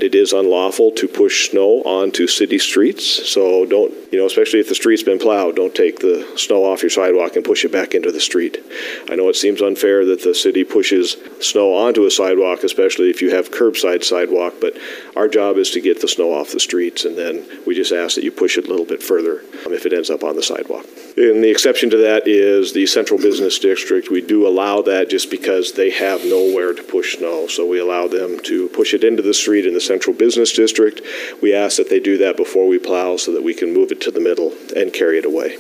it is unlawful to push snow onto city streets. So don't, especially if the street's been plowed, don't take the snow off your sidewalk and push it back into the street. I know it seems unfair that the city pushes snow onto a sidewalk, especially if you have curbside sidewalk, but our job is to get the snow off the streets, and then we just ask that you push it a little bit further if it ends up on the sidewalk. And the exception to that is the central business district. We do allow that just because they have nowhere to push snow. So we allow them to push it into the street in the central business district. We ask that they do that before we plow so that we can move it to the middle and carry it away.